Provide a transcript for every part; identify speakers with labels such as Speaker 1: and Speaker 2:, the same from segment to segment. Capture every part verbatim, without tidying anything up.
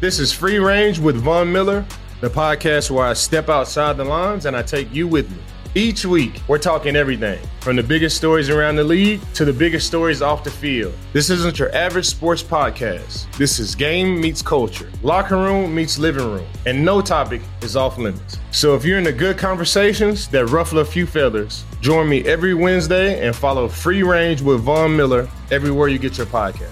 Speaker 1: This is Free Range with Von Miller, the podcast where I step outside the lines and I take you with me. Each week, we're talking everything from the biggest stories around the league to the biggest stories off the field. This isn't your average sports podcast. This is game meets culture, locker room meets living room, and no topic is off limits. So if you're into good conversations that ruffle a few feathers, join me every Wednesday and follow Free Range with Von Miller everywhere you get your podcast.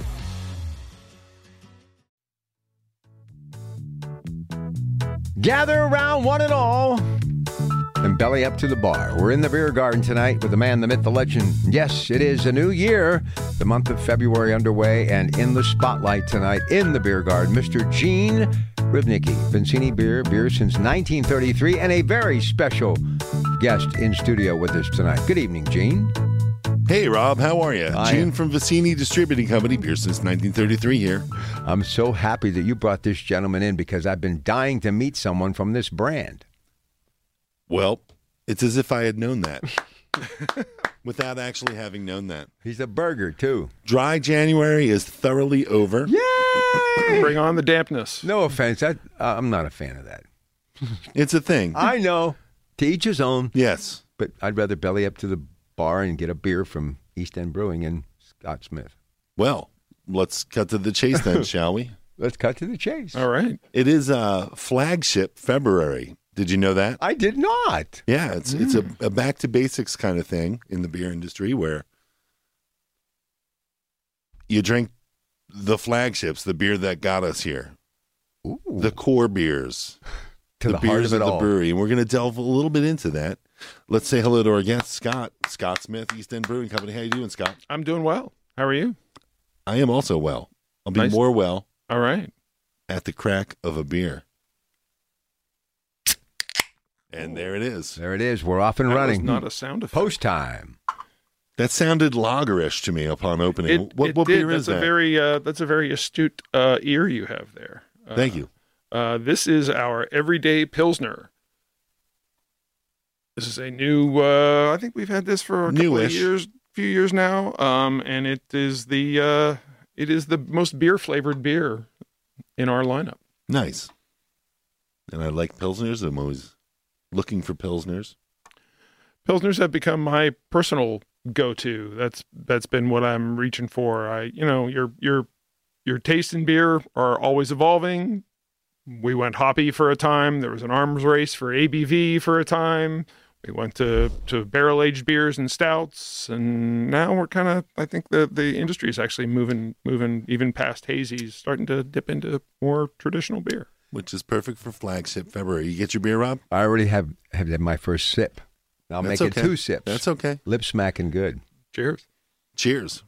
Speaker 2: Gather around one and all and belly up to the bar. We're in the beer garden tonight with the man, the myth, the legend. Yes, it is a new year. The month of February underway, and in the spotlight tonight in the beer garden, Mister Gene Rivnicki. Vincini Beer, beer since nineteen thirty-three, and a very special guest in studio with us tonight. Good evening, Gene.
Speaker 3: Hey, Rob. How are you?
Speaker 2: I
Speaker 3: Gene
Speaker 2: am.
Speaker 3: from Vincini Distributing Company, beer since nineteen thirty-three here.
Speaker 2: I'm so happy that you brought this gentleman in because I've been dying to meet someone from this brand.
Speaker 3: Well, it's as if I had known that without actually having known that.
Speaker 2: He's a burger, too.
Speaker 3: Dry January is thoroughly over.
Speaker 2: Yay!
Speaker 4: Bring on the dampness.
Speaker 2: No offense. I, uh, I'm not a fan of that.
Speaker 3: It's a thing.
Speaker 2: I know. To each his own.
Speaker 3: Yes.
Speaker 2: But I'd rather belly up to the bar and get a beer from East End Brewing and Scott Smith.
Speaker 3: Well, let's cut to the chase then, shall we?
Speaker 2: Let's cut to the chase.
Speaker 4: All right.
Speaker 3: It is uh, flagship February. Did you know that?
Speaker 2: I did not.
Speaker 3: Yeah, it's it's a, a back to basics kind of thing in the beer industry where you drink the flagships, the beer that got us here,
Speaker 2: Ooh.
Speaker 3: the core beers,
Speaker 2: To the,
Speaker 3: the
Speaker 2: heart
Speaker 3: beers
Speaker 2: of it
Speaker 3: of the
Speaker 2: all.
Speaker 3: brewery, and we're going to delve a little bit into that. Let's say hello to our guest, Scott, Scott Smith, East End Brewing Company. How you doing, Scott?
Speaker 4: I'm doing well. How are you?
Speaker 3: I am also well. I'll be
Speaker 4: Nice.
Speaker 3: more well
Speaker 4: All right.
Speaker 3: at the crack of a beer. And there it is.
Speaker 2: There it is. We're off and
Speaker 4: That
Speaker 2: running.
Speaker 4: was not a sound effect.
Speaker 2: Post time.
Speaker 3: That sounded lagerish to me upon opening.
Speaker 4: It,
Speaker 3: what
Speaker 4: it
Speaker 3: what
Speaker 4: did.
Speaker 3: beer
Speaker 4: that's
Speaker 3: is
Speaker 4: a
Speaker 3: that?
Speaker 4: very uh, that's a very astute uh, ear you have there. Uh,
Speaker 3: Thank you.
Speaker 4: Uh, this is our everyday Pilsner. This is a new. Uh, I think we've had this for a couple
Speaker 3: Newish.
Speaker 4: of years, few years now. Um, and it is the uh, it is the most beer flavored beer in our lineup.
Speaker 3: Nice. And I like Pilsners. I'm always looking for Pilsners.
Speaker 4: Pilsners have become my personal go-to. That's that's been what I'm reaching for. I, you know, your your your taste in beer are always evolving. We went hoppy for a time. There was an arms race for A B V for a time. We went to to barrel-aged beers and stouts, and now we're kind of. I think the the industry is actually moving moving even past hazies, starting to dip into more traditional beer.
Speaker 3: Which is perfect for flagship February. You get your beer, Rob?
Speaker 2: I already have, have had my first sip. I'll
Speaker 3: That's
Speaker 2: make it
Speaker 3: okay.
Speaker 2: two sips.
Speaker 3: That's okay.
Speaker 2: Lip smacking good.
Speaker 4: Cheers.
Speaker 3: Cheers.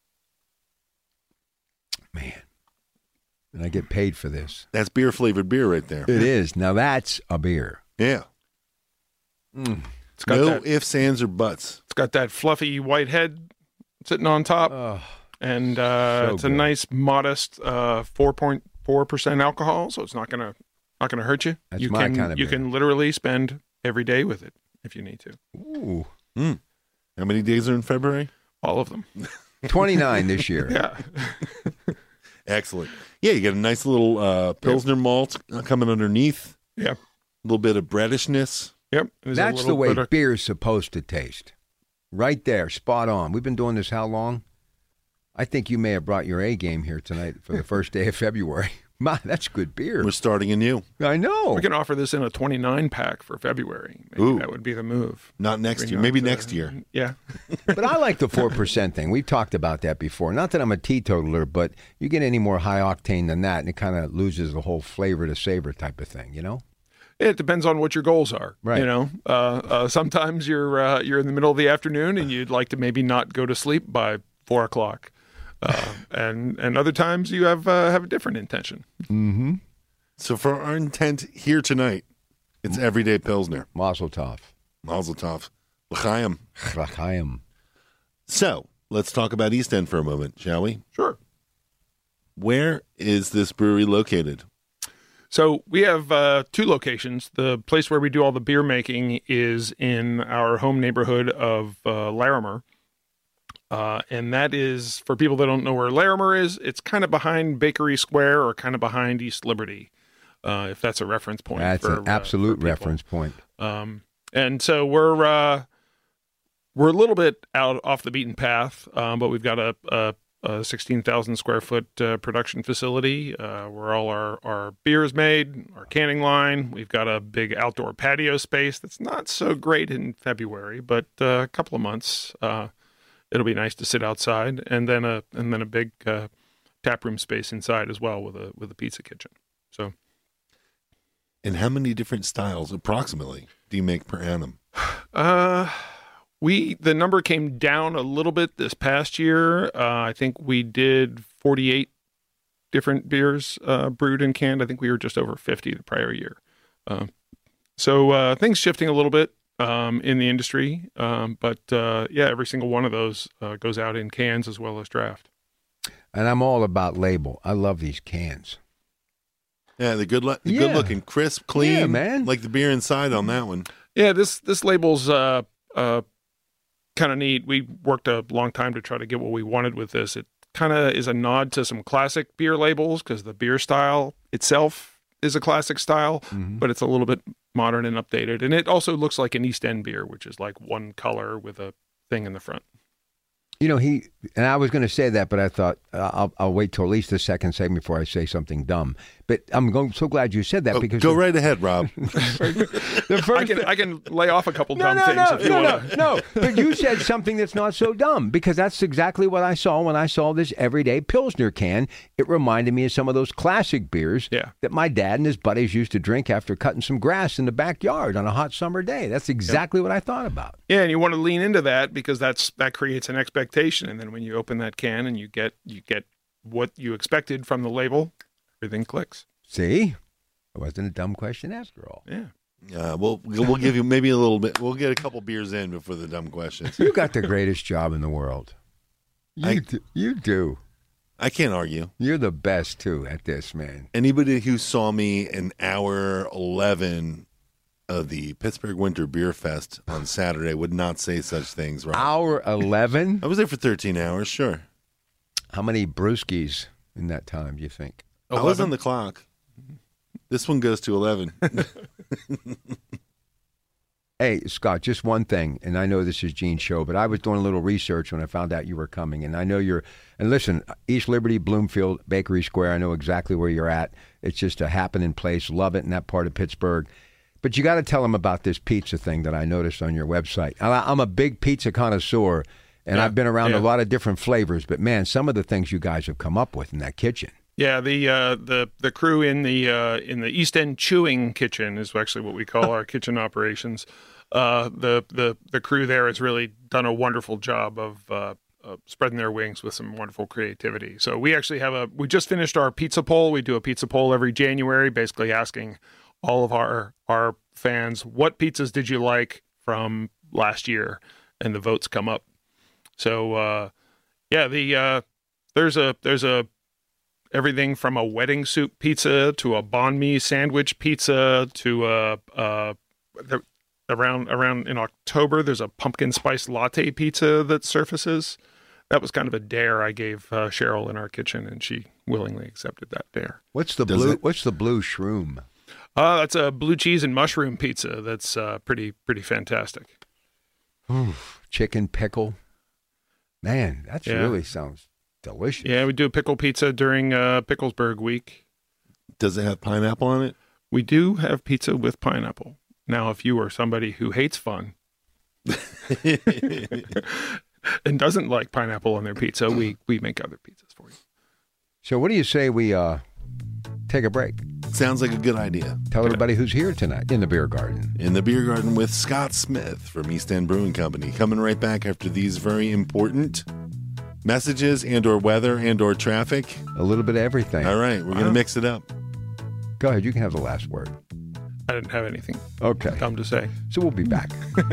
Speaker 2: Man. And I get paid for this.
Speaker 3: That's beer flavored beer right there.
Speaker 2: It is. Now that's a beer.
Speaker 3: Yeah.
Speaker 2: Mm.
Speaker 4: It's got
Speaker 3: No
Speaker 4: that.
Speaker 3: ifs, ands, or buts.
Speaker 4: It's got that fluffy white head sitting on top.
Speaker 2: Oh,
Speaker 4: And uh,
Speaker 2: So
Speaker 4: it's a
Speaker 2: good.
Speaker 4: nice, modest uh, four point four percent alcohol, so it's not gonna not gonna hurt you.
Speaker 2: That's
Speaker 4: you
Speaker 2: my
Speaker 4: can
Speaker 2: kind of
Speaker 4: you
Speaker 2: beer.
Speaker 4: can literally spend every day with it if you need to.
Speaker 2: ooh.
Speaker 3: Mm. How many days are in February?
Speaker 4: All of them.
Speaker 2: twenty-nine this year.
Speaker 4: Yeah.
Speaker 3: Excellent. Yeah, you get a nice little uh, Pilsner malt uh, coming underneath.
Speaker 4: Yep.
Speaker 3: A little bit of breadishness.
Speaker 4: Yep. There's a
Speaker 2: That's the
Speaker 4: little
Speaker 2: way
Speaker 4: bit of-
Speaker 2: beer's supposed to taste. Right there, spot on. We've been doing this how long? I think you may have brought your A game here tonight for the first day of February. My, that's good beer.
Speaker 3: We're starting anew.
Speaker 2: I know.
Speaker 4: We can offer this in a twenty-nine pack for February. Maybe
Speaker 3: Ooh.
Speaker 4: that would be the move.
Speaker 3: Not next
Speaker 4: Bring
Speaker 3: year.
Speaker 4: on
Speaker 3: Maybe
Speaker 4: the-
Speaker 3: next year.
Speaker 4: Yeah.
Speaker 2: But I like the four percent thing. We've talked about that before. Not that I'm a teetotaler, but you get any more high octane than that, and it kind of loses the whole flavor to savor type of thing, you know?
Speaker 4: It depends on what your goals are.
Speaker 2: Right.
Speaker 4: You know, uh, uh, sometimes you're uh, you're in the middle of the afternoon and you'd like to maybe not go to sleep by four o'clock, uh, and and other times you have uh, have a different intention.
Speaker 2: Mm-hmm.
Speaker 3: So for our intent here tonight, it's everyday Pilsner.
Speaker 2: Mazel tov.
Speaker 3: Mazel tov. L'chaim.
Speaker 2: L'chaim.
Speaker 3: So let's talk about East End for a moment, shall we?
Speaker 4: Sure.
Speaker 3: Where is this brewery located?
Speaker 4: So we have uh, two locations. The place where we do all the beer making is in our home neighborhood of uh, Larimer. Uh, and that is, for people that don't know where Larimer is, it's kind of behind Bakery Square or kind of behind East Liberty, uh, if that's a reference point.
Speaker 2: That's
Speaker 4: for,
Speaker 2: an absolute
Speaker 4: uh, for
Speaker 2: reference point.
Speaker 4: Um, and so we're uh, we're a little bit out off the beaten path, um, but we've got a, a, a sixteen thousand square foot uh, production facility uh, where all our, our beer is made, our canning line. We've got a big outdoor patio space that's not so great in February, but uh, a couple of months. Uh, It'll be nice to sit outside, and then a and then a big uh, tap room space inside as well with a with a pizza kitchen. So,
Speaker 3: and how many different styles approximately do you make per annum?
Speaker 4: Uh, we the number came down a little bit this past year. Uh, I think we did forty-eight different beers uh, brewed and canned. I think we were just over fifty the prior year. Uh, so uh, things shifting a little bit. Um, in the industry, um, but uh, yeah, every single one of those uh, goes out in cans as well as draft.
Speaker 2: And I'm all about label. I love these cans.
Speaker 3: Yeah, the good, lo- the
Speaker 2: Yeah.
Speaker 3: good looking, crisp, clean,
Speaker 2: Yeah, man.
Speaker 3: like the beer inside on that one.
Speaker 4: Yeah, this this label's uh, uh, kind of neat. We worked a long time to try to get what we wanted with this. It kind of is a nod to some classic beer labels because the beer style itself is a classic style,
Speaker 2: Mm-hmm.
Speaker 4: but it's a little bit modern and updated. And it also looks like an East End beer, which is like one color with a thing in the front.
Speaker 2: You know, he, and I was going to say that, but I thought uh, I'll, I'll wait till at least the second segment before I say something dumb. But I'm going, so glad you said that
Speaker 3: Oh,
Speaker 2: because
Speaker 3: go
Speaker 2: the,
Speaker 3: right ahead, Rob.
Speaker 2: the first
Speaker 4: I can I can lay off a couple
Speaker 2: No,
Speaker 4: dumb
Speaker 2: no,
Speaker 4: things
Speaker 2: no,
Speaker 4: if you
Speaker 2: no,
Speaker 4: want
Speaker 2: no, no. But you said something that's not so dumb because that's exactly what I saw when I saw this everyday Pilsner can. It reminded me of some of those classic beers
Speaker 4: Yeah.
Speaker 2: that my dad and his buddies used to drink after cutting some grass in the backyard on a hot summer day. That's exactly what I thought about.
Speaker 4: Yeah, and you want to lean into that because that's that creates an expectation, and then when you open that can and you get you get what you expected from the label, everything clicks.
Speaker 2: See? It wasn't a dumb question after all.
Speaker 4: Yeah.
Speaker 3: Uh, we'll we'll give you maybe a little bit. We'll get a couple beers in before the dumb questions.
Speaker 2: You got the greatest job in the world. You,
Speaker 3: I-
Speaker 2: do, you do.
Speaker 3: I can't argue.
Speaker 2: You're the best, too, at this, man.
Speaker 3: Anybody who saw me in hour eleven of the Pittsburgh Winter Beer Fest on Saturday would not say such things, Rob.
Speaker 2: Hour eleven?
Speaker 3: I was there for thirteen hours, sure.
Speaker 2: How many brewskis in that time, do you think?
Speaker 3: I was on the clock. This one goes to eleven.
Speaker 2: Hey, Scott, just one thing, and I know this is Gene's show, but I was doing a little research when I found out you were coming, and I know you're, and listen, East Liberty, Bloomfield, Bakery Square, I know exactly where you're at. It's just a happening place. Love it in that part of Pittsburgh. But you got to tell them about this pizza thing that I noticed on your website. I- I'm a big pizza connoisseur, and
Speaker 4: Yeah,
Speaker 2: I've been around
Speaker 4: yeah.
Speaker 2: a lot of different flavors, but man, some of the things you guys have come up with in that kitchen.
Speaker 4: Yeah, the uh, the the crew in the uh, in the East End Chewing Kitchen is actually what we call our kitchen operations. Uh, the the the crew there has really done a wonderful job of uh, uh, spreading their wings with some wonderful creativity. So we actually have a we just finished our pizza poll. We do a pizza poll every January, basically asking all of our our fans what pizzas did you like from last year, and the votes come up. So uh, yeah, the uh, there's a there's a everything from a wedding soup pizza to a banh mi sandwich pizza to a, uh, the, around around in October there's a pumpkin spice latte pizza that surfaces. That was kind of a dare I gave uh, Cheryl in our kitchen, and she willingly accepted that dare.
Speaker 2: What's the
Speaker 3: Does
Speaker 2: blue?
Speaker 3: it-
Speaker 2: What's the blue shroom?
Speaker 4: Uh, that's a blue cheese and mushroom pizza. That's uh, pretty pretty fantastic.
Speaker 2: Chicken pickle. Man, that
Speaker 4: Yeah.
Speaker 2: really sounds delicious.
Speaker 4: Yeah, we do a pickle pizza during uh, Picklesburg week.
Speaker 3: Does it have pineapple on it?
Speaker 4: We do have pizza with pineapple. Now, if you are somebody who hates fun and doesn't like pineapple on their pizza, we, we make other pizzas for you.
Speaker 2: So, what do you say we uh, take a break?
Speaker 3: Sounds like a good idea.
Speaker 2: Tell everybody who's here tonight in the beer garden.
Speaker 3: In the Beer Garden with Scott Smith from East End Brewing Company. Coming right back after these very important messages and or weather and or traffic.
Speaker 2: A little bit of everything.
Speaker 3: All right, we're going to mix it up.
Speaker 2: Go ahead. You can have the last word.
Speaker 4: I didn't have anything
Speaker 2: Okay.
Speaker 4: dumb to say.
Speaker 2: So we'll be back.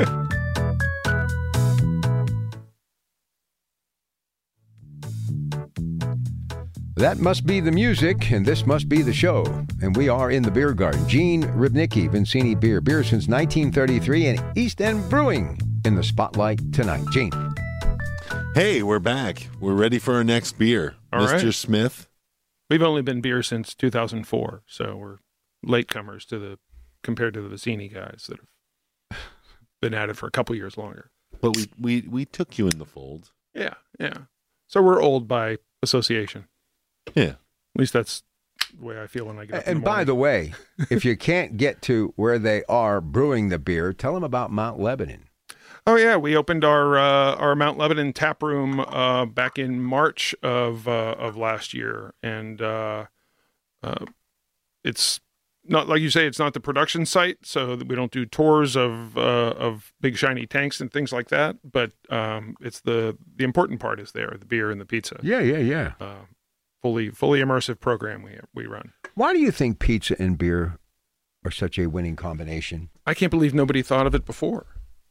Speaker 2: That must be the music, and this must be the show. And we are in the beer garden. Gene Ribnicki, Vincini Beer. Beer since nineteen thirty-three, and East End Brewing in the spotlight tonight. Gene.
Speaker 3: Hey, we're back. We're ready for our next beer.
Speaker 4: All
Speaker 3: Mister
Speaker 4: right.
Speaker 3: Smith.
Speaker 4: We've only been beer since two thousand four, so we're latecomers to the compared to the Vicini guys that have been at it for a couple years longer.
Speaker 3: But we, we, we took you in the fold.
Speaker 4: Yeah, yeah. So we're old by association.
Speaker 3: Yeah.
Speaker 4: At least that's the way I feel when I get up in
Speaker 2: And
Speaker 4: the
Speaker 2: by
Speaker 4: morning.
Speaker 2: the way, if you can't get to where they are brewing the beer, tell them about Mount Lebanon.
Speaker 4: Oh yeah, we opened our uh, our Mount Lebanon tap room uh, back in March of uh, of last year, and uh, uh, it's not like you say. It's not the production site, so that we don't do tours of uh, of big shiny tanks and things like that. But um, it's the the important part is there, the beer and the pizza.
Speaker 2: Yeah, yeah, yeah.
Speaker 4: Uh, fully fully immersive program we we run.
Speaker 2: Why do you think pizza and beer are such a winning combination?
Speaker 4: I can't believe nobody thought of it before.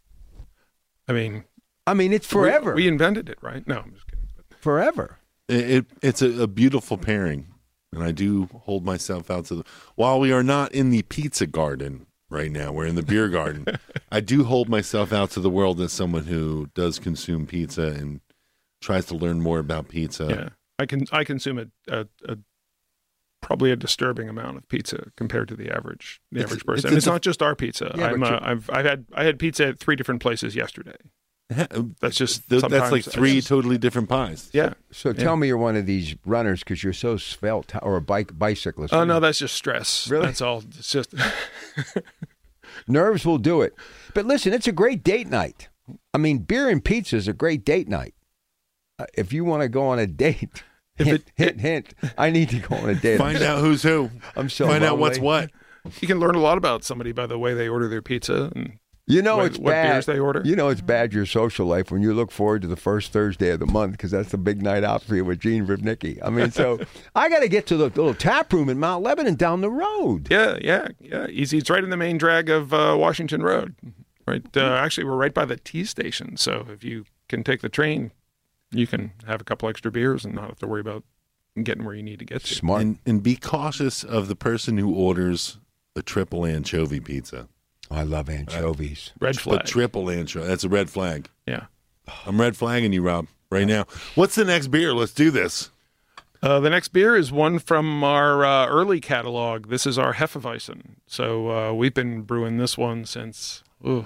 Speaker 4: I mean,
Speaker 2: I mean, it's forever.
Speaker 4: We, we invented it, right? No, I'm just kidding.
Speaker 2: forever.
Speaker 3: It, it It's a, a beautiful pairing. And I do hold myself out to the... While we are not in the pizza garden right now, we're in the beer garden, I do hold myself out to the world as someone who does consume pizza and tries to learn more about pizza.
Speaker 4: Yeah, I can I consume a, a, a probably a disturbing amount of pizza compared to the average the
Speaker 3: It's-
Speaker 4: average person.
Speaker 3: it's-
Speaker 4: and it's
Speaker 3: it's a-
Speaker 4: not just our pizza.
Speaker 2: Yeah,
Speaker 4: I'm
Speaker 2: but
Speaker 4: uh,
Speaker 2: you-
Speaker 4: I've I've had I had pizza at three different places yesterday. That's just
Speaker 3: Th- That's like
Speaker 4: sometimes I
Speaker 3: three
Speaker 4: just-
Speaker 3: totally different pies.
Speaker 4: Yeah.
Speaker 2: So tell me you're one of these runners because you're so svelte, or a bike bicyclist.
Speaker 4: Oh no, that's just stress.
Speaker 2: Really?
Speaker 4: That's all. It's just
Speaker 2: Nerves will do it. But listen, it's a great date night. I mean, beer and pizza is a great date night. Uh, if you want to go on a date,
Speaker 4: If
Speaker 2: hint,
Speaker 4: it-
Speaker 2: hint, hint, I need to go on a date.
Speaker 3: Find out who's who.
Speaker 2: I'm so
Speaker 3: Find out what's
Speaker 2: lonely.
Speaker 3: what.
Speaker 4: you can learn a lot about somebody by the way they order their pizza and
Speaker 2: You know
Speaker 4: what,
Speaker 2: it's
Speaker 4: what
Speaker 2: bad.
Speaker 4: beers they order.
Speaker 2: You know it's bad your social life when you look forward to the first Thursday of the month because that's the big night out for you with Gene Ribnicki. I mean, so I got to get to the little tap room in Mount Lebanon down the road.
Speaker 4: Yeah, yeah, yeah. Easy. It's right in the main drag of uh, Washington Road. Right. Uh, actually, we're right by the T station. So if you can take the train, you can have a couple extra beers and not have to worry about getting where you need to get to.
Speaker 2: Smart.
Speaker 3: And, and be cautious of the person who orders a triple anchovy pizza.
Speaker 2: I love anchovies.
Speaker 4: Red flag.
Speaker 3: But triple anchovy, that's a red flag.
Speaker 4: Yeah.
Speaker 3: I'm red flagging you, Rob, right now. What's the next beer? Let's do this.
Speaker 4: Uh, the next beer is one from our uh, early catalog. This is our Hefeweizen. So uh, we've been brewing this one since ooh,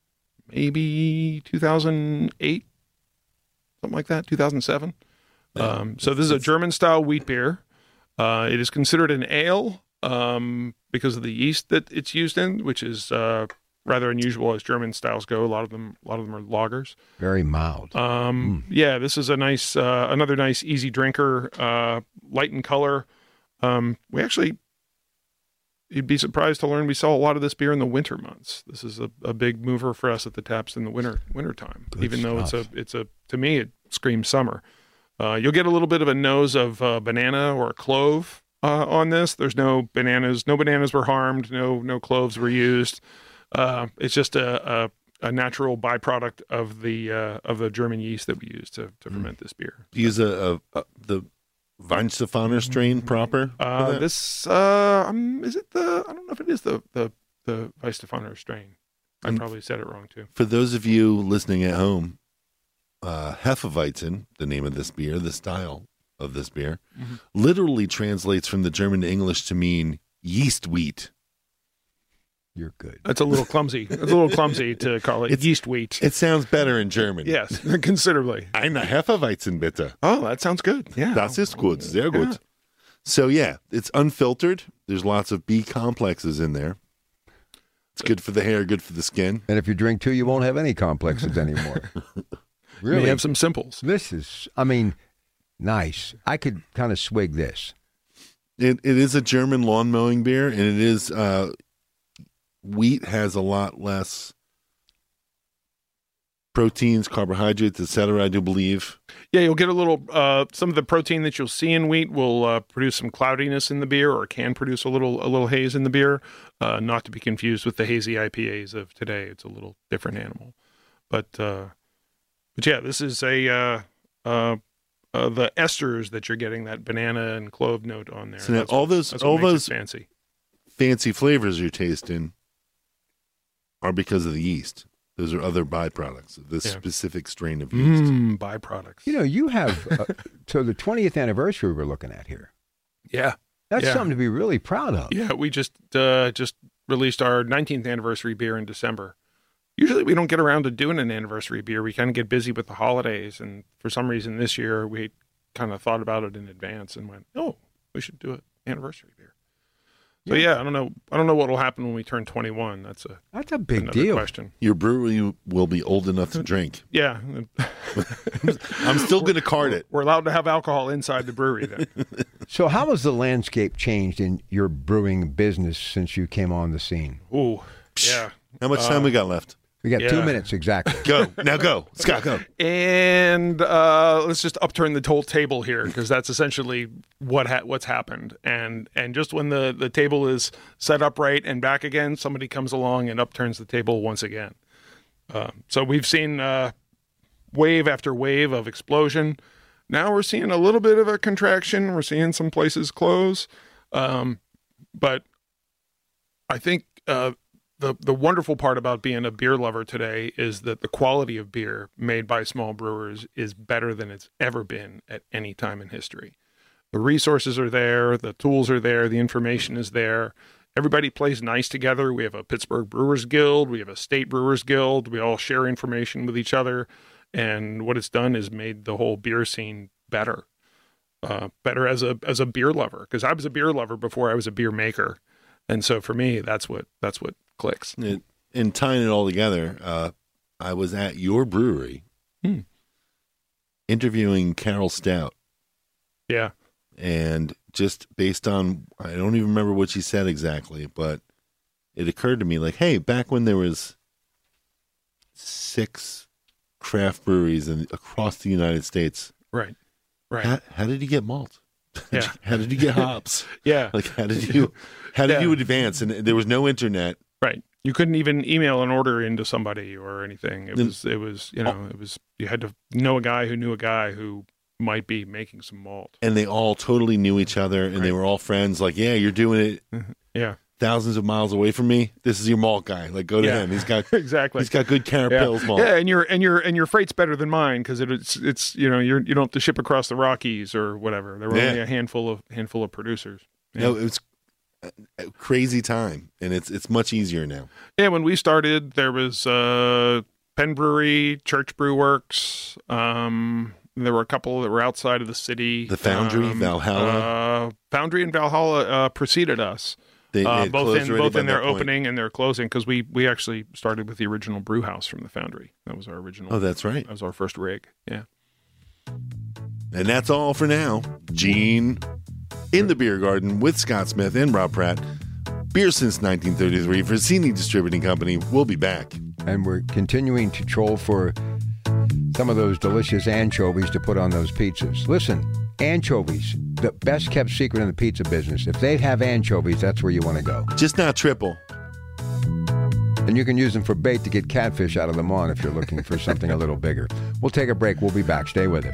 Speaker 4: maybe two thousand eight, something like that, two thousand seven. Um, so this is a German-style wheat beer. Uh, it is considered an ale um, because of the yeast that it's used in, which is uh, rather unusual as German styles go. A lot of them, a lot of them are lagers.
Speaker 2: Very mild.
Speaker 4: Um, Yeah, this is a nice, uh, another nice easy drinker, uh, light in color. Um, we actually, you'd be surprised to learn we sell a lot of this beer in the winter months. This is a, a big mover for us at the taps in the winter winter time.
Speaker 2: Good
Speaker 4: Even though it's a,
Speaker 2: stuff.
Speaker 4: it's a, to me it screams summer. Uh, you'll get a little bit of a nose of uh, banana or a clove uh, on this. There's no bananas, no bananas were harmed, no no cloves were used. Uh, it's just a, a a natural byproduct of the uh, of the German yeast that we use to, to ferment this beer.
Speaker 3: Use a, a, a the Weihenstephaner strain proper. for
Speaker 4: Uh,
Speaker 3: that?
Speaker 4: this uh, um, is it the I don't know if it is the the the Weihenstephaner strain. I
Speaker 3: And-
Speaker 4: probably said it wrong too.
Speaker 3: For those of you listening at home, uh, Hefeweizen, the name of this beer, the style of this beer,
Speaker 4: Mm-hmm.
Speaker 3: literally translates from the German to English to mean yeast wheat.
Speaker 2: You're good.
Speaker 4: That's a little clumsy. It's a little clumsy to call it
Speaker 3: It's-
Speaker 4: yeast wheat.
Speaker 3: It sounds better in German.
Speaker 4: Yes, considerably.
Speaker 3: Eine Hefeweizen, bitte.
Speaker 4: Oh, that sounds good. Yeah,
Speaker 3: Das ist gut, sehr gut.
Speaker 4: Yeah.
Speaker 3: So yeah, it's unfiltered. There's lots of B complexes in there. It's good for the hair, good for the skin.
Speaker 2: And if you drink two, you won't have any complexes anymore.
Speaker 4: May
Speaker 2: Really?
Speaker 4: have some simples.
Speaker 2: This is, I mean, nice. I could kind of swig this.
Speaker 3: It it is a German lawn mowing beer, and it is uh, wheat has a lot less proteins, carbohydrates, et cetera, I do believe.
Speaker 4: Yeah, you'll get a little. Uh, some of the protein that you'll see in wheat will uh, produce some cloudiness in the beer, or can produce a little a little haze in the beer. Uh, not to be confused with the hazy I P As of today. It's a little different animal, but uh, but yeah, this is a uh, uh, uh, the esters that you're getting, that banana and clove note on there.
Speaker 3: So now
Speaker 4: That's
Speaker 3: all
Speaker 4: what-
Speaker 3: those-
Speaker 4: that's what
Speaker 3: all
Speaker 4: makes it
Speaker 3: those-
Speaker 4: fancy.
Speaker 3: Fancy flavors you're tasting are because of the yeast. Those are other byproducts of this
Speaker 4: Yeah.
Speaker 3: specific strain of yeast.
Speaker 4: Mm, byproducts.
Speaker 2: You know, you have, uh, so the twentieth anniversary we're looking at here.
Speaker 4: yeah.
Speaker 2: That's
Speaker 4: Yeah.
Speaker 2: something to be really proud of.
Speaker 4: Yeah, we just uh, just released our nineteenth anniversary beer in December. Usually we don't get around to doing an anniversary beer. We kind of get busy with the holidays, and for some reason this year we kind of thought about it in advance and went, "Oh, we should do an anniversary beer." So yeah, I don't know. I don't know what will happen when we turn twenty-one. That's a
Speaker 2: That's a big
Speaker 4: another
Speaker 2: deal.
Speaker 4: question.
Speaker 3: Your brewery will be old enough to drink.
Speaker 4: Yeah,
Speaker 3: I'm still going to cart it.
Speaker 4: we're allowed to have alcohol inside the brewery then.
Speaker 2: So how has the landscape changed in your brewing business since you came on the scene?
Speaker 4: Ooh, yeah.
Speaker 3: How much time we got left?
Speaker 2: We got two
Speaker 4: Yeah.
Speaker 2: minutes exactly.
Speaker 3: Go. Now go. Scott, go.
Speaker 4: And uh, let's just upturn the whole table here because that's essentially what ha- what's happened. And and just when the, the table is set upright and back again, somebody comes along and upturns the table once again. Uh, so we've seen uh, wave after wave of explosion. Now we're seeing a little bit of a contraction. We're seeing some places close. Um, but I think uh, the the wonderful part about being a beer lover today is that the quality of beer made by small brewers is better than it's ever been at any time in history. The resources are there, the tools are there, the information is there. Everybody plays nice together. We have a Pittsburgh Brewers Guild, we have a State Brewers Guild. We all share information with each other, and what it's done is made the whole beer scene better. Uh, better as a as a beer lover, because I was a beer lover before I was a beer maker. And so for me, that's what that's what clicks.
Speaker 3: And, and tying it all together, uh, I was at your brewery
Speaker 4: Hmm.
Speaker 3: interviewing Carol Stout.
Speaker 4: Yeah.
Speaker 3: And just based on, I don't even remember what she said exactly, but it occurred to me like, hey, back when there was six craft breweries in, across the United States,
Speaker 4: Right. Right.
Speaker 3: how, how did you get malt?
Speaker 4: Yeah.
Speaker 3: How did you get hops?
Speaker 4: Yeah.
Speaker 3: Like, how did you, how did
Speaker 4: Yeah.
Speaker 3: you advance? And there was no internet.
Speaker 4: Right. You couldn't even email an order into somebody or anything. It
Speaker 3: Then-
Speaker 4: was, it was, you know, it was, you had to know a guy who knew a guy who might be making some malt.
Speaker 3: And they all totally knew each other, and they
Speaker 4: Right.
Speaker 3: were all friends. Like, yeah, you're doing it
Speaker 4: Yeah.
Speaker 3: thousands of miles away from me. This is your malt guy. Like, go to
Speaker 4: Yeah.
Speaker 3: him. He's got
Speaker 4: Exactly.
Speaker 3: he's got good
Speaker 4: yeah.
Speaker 3: Carapils malt.
Speaker 4: Yeah, and your and your and your freight's better than mine because it, it's it's you know you're you don't have to ship across the Rockies or whatever. There were
Speaker 3: Yeah.
Speaker 4: only a handful of handful of producers. Yeah.
Speaker 3: No, it was a a crazy time, and it's it's much easier now.
Speaker 4: Yeah, when we started, there was uh, Penn Brewery, Church Brew Works. Um, there were a couple that were outside of the city.
Speaker 3: The Foundry,
Speaker 4: Um,
Speaker 3: Valhalla.
Speaker 4: Uh, Foundry and Valhalla uh, preceded us,
Speaker 3: They,
Speaker 4: uh,
Speaker 3: they had
Speaker 4: both
Speaker 3: closed
Speaker 4: in
Speaker 3: already
Speaker 4: both
Speaker 3: by
Speaker 4: in
Speaker 3: that
Speaker 4: their
Speaker 3: point.
Speaker 4: opening and their closing because we we actually started with the original brew house from the Foundry. That was our original.
Speaker 3: Oh, that's right.
Speaker 4: That was our first rig. Yeah.
Speaker 3: And that's all for now. Gene in the Beer Garden with Scott Smith and Rob Pratt. Beer since nineteen thirty-three for Zini Distributing Company. We'll be back.
Speaker 2: And we're continuing to troll for some of those delicious anchovies to put on those pizzas. Listen, anchovies, the best kept secret in the pizza business. If they have anchovies, that's where you want to go.
Speaker 3: Just not triple.
Speaker 2: And you can use them for bait to get catfish out of them on if you're looking for something a little bigger. We'll take a break. We'll be back. Stay with us.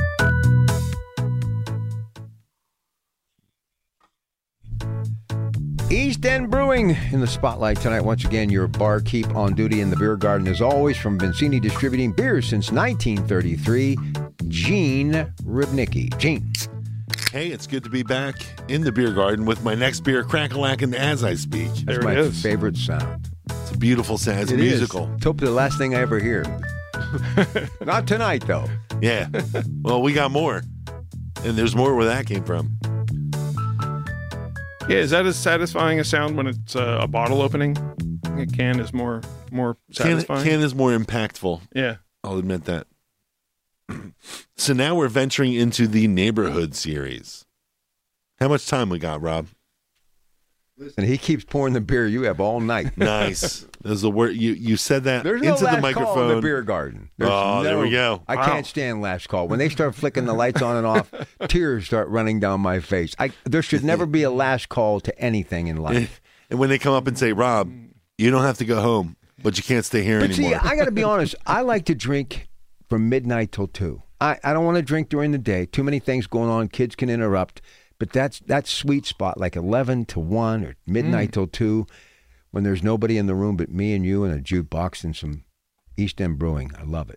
Speaker 2: East End Brewing in the spotlight tonight. Once again, your barkeep on duty in the Beer Garden as always from Vincini Distributing Beer since nineteen thirty-three, Gene Ribnicki. Gene.
Speaker 3: Hey, it's good to be back in the Beer Garden with my next beer, Crack-a-lackin' as I speak.
Speaker 4: There
Speaker 2: It's
Speaker 4: it
Speaker 2: my
Speaker 4: is.
Speaker 2: favorite sound.
Speaker 3: It's a beautiful sound. It's
Speaker 2: It is.
Speaker 3: musical.
Speaker 2: It's hopefully the last thing I ever hear. Not tonight, though.
Speaker 3: Yeah. Well, we got more. And there's more where that came from.
Speaker 4: Yeah, is that as satisfying a sound when it's uh, a bottle opening? I think a can is more more
Speaker 3: Can,
Speaker 4: satisfying.
Speaker 3: can is more impactful.
Speaker 4: yeah.
Speaker 3: I'll admit that. So now we're venturing into the neighborhood series. How much time we got, Rob?
Speaker 2: And he keeps pouring the beer you have all night.
Speaker 3: Nice. There's the word you you said that
Speaker 2: There's no
Speaker 3: into
Speaker 2: last
Speaker 3: the microphone.
Speaker 2: call in the Beer Garden. There's
Speaker 3: Oh, there
Speaker 2: no-
Speaker 3: we go.
Speaker 2: I
Speaker 4: Wow.
Speaker 2: can't stand last call. When they start flicking the lights on and off, tears start running down my face. I, there should never be a last call to anything in life.
Speaker 3: And when they come up and say, "Rob, you don't have to go home, but you can't stay here
Speaker 2: But see,
Speaker 3: anymore."
Speaker 2: I got to be honest. I like to drink from midnight till two. I, I don't want to drink during the day. Too many things going on. Kids can interrupt. But that's that sweet spot, like eleven to one or midnight till two, when there's nobody in the room but me and you and a jukebox and some East End Brewing. I love it.